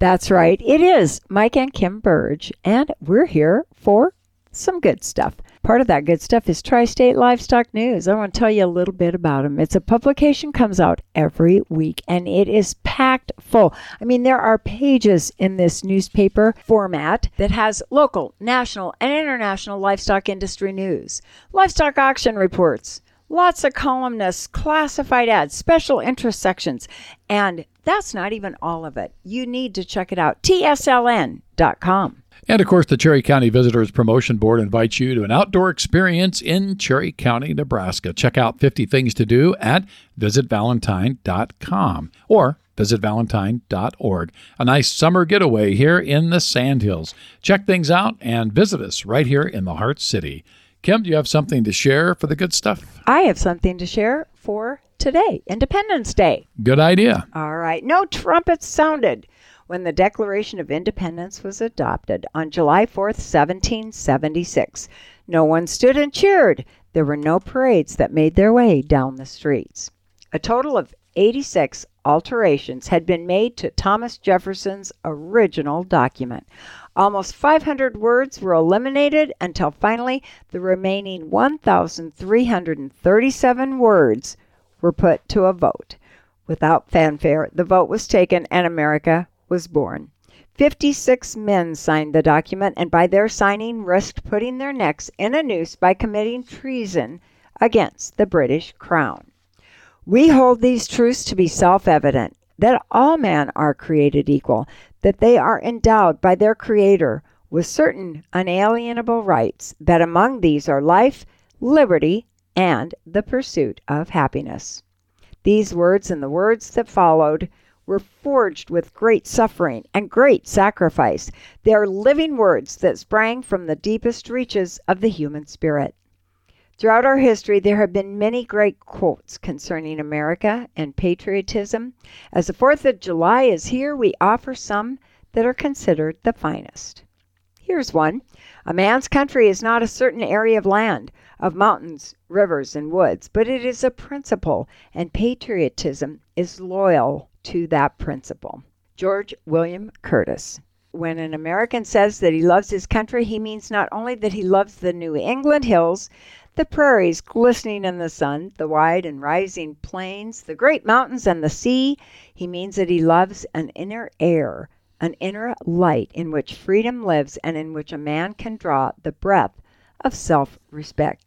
That's right. It is Mike and Kim Burge, and we're here for some good stuff. Part of that good stuff is Tri-State Livestock News. I want to tell you a little bit about them. It's a publication, comes out every week, and it is packed full. I mean, there are pages in this newspaper format that has local, national, and international livestock industry news, livestock auction reports, lots of columnists, classified ads, special interest sections, and that's not even all of it. You need to check it out. TSLN.com. And, of course, the Cherry County Visitors Promotion Board invites you to an outdoor experience in Cherry County, Nebraska. Check out 50 things to do at visitvalentine.com or visitvalentine.org. A nice summer getaway here in the Sandhills. Check things out and visit us right here in the Heart City. Kim, do you have something to share for the good stuff? I have something to share for today, Independence Day. Good idea. All right. No trumpets sounded when the Declaration of Independence was adopted on July 4th, 1776. No one stood and cheered. There were no parades that made their way down the streets. A total of 86 alterations had been made to Thomas Jefferson's original document. Almost 500 words were eliminated until finally the remaining 1,337 words were put to a vote. Without fanfare, the vote was taken and America was born. 56 men signed the document, and by their signing risked putting their necks in a noose by committing treason against the British Crown. We hold these truths to be self-evident, that all men are created equal, that they are endowed by their Creator with certain unalienable rights, that among these are life, liberty, and the pursuit of happiness. These words and the words that followed were forged with great suffering and great sacrifice. They are living words that sprang from the deepest reaches of the human spirit. Throughout our history, there have been many great quotes concerning America and patriotism. As the 4th of July is here, we offer some that are considered the finest. Here's one. A man's country is not a certain area of land, of mountains, rivers, and woods, but it is a principle, and patriotism is loyal to that principle. George William Curtis. When an American says that he loves his country, he means not only that he loves the New England hills, the prairies glistening in the sun, the wide and rising plains, the great mountains, and the sea. He means that he loves an inner air, an inner light in which freedom lives and in which a man can draw the breath of self-respect.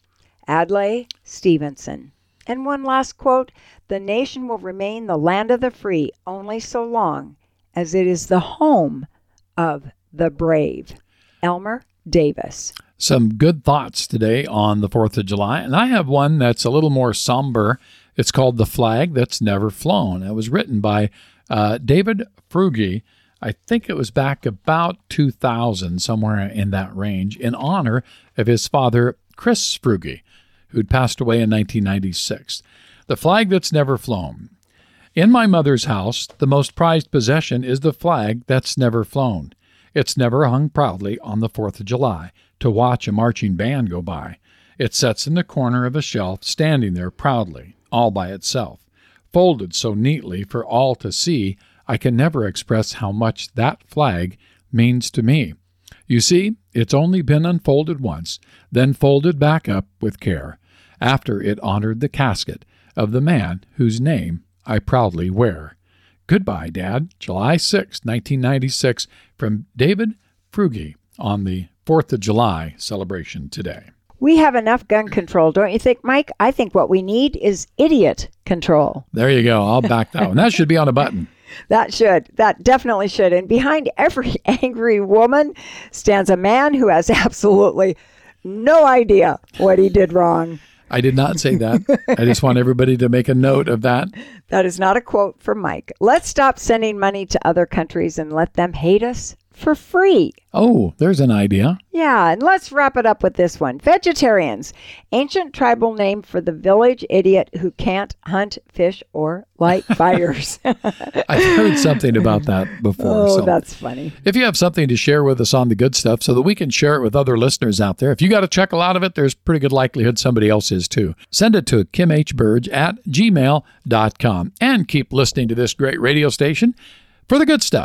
Adlai Stevenson. And one last quote, the nation will remain the land of the free only so long as it is the home of the brave. Elmer Davis. Some good thoughts today on the 4th of July, and I have one that's a little more somber. It's called The Flag That's Never Flown. It was written by David Frugy. I think it was back about 2000, somewhere in that range, in honor of his father, Chris Frugy, who'd passed away in 1996. The Flag That's Never Flown. In my mother's house, the most prized possession is the flag that's never flown. It's never hung proudly on the 4th of July to watch a marching band go by. It sits in the corner of a shelf, standing there proudly, all by itself. Folded so neatly for all to see, I can never express how much that flag means to me. You see, it's only been unfolded once, then folded back up with care, after it honored the casket of the man whose name I proudly wear. Goodbye, Dad. July 6, 1996, from David Frugy on the 4th of July celebration today. We have enough gun control, don't you think, Mike? I think what we need is idiot control. There you go. I'll back that one. That should be on a button. That should. That definitely should. And behind every angry woman stands a man who has absolutely no idea what he did wrong. I did not say that. I just want everybody to make a note of that. That is not a quote from Mike. Let's stop sending money to other countries and let them hate us for free. Oh, there's an idea. Yeah, and let's wrap it up with this one. Vegetarians, ancient tribal name for the village idiot who can't hunt, fish, or light fires. I've heard something about that before. Oh, that's funny. If you have something to share with us on the good stuff so that we can share it with other listeners out there, if you got a chuckle out of it, there's pretty good likelihood somebody else is too. Send it to kimhburge@gmail.com and keep listening to this great radio station for the good stuff.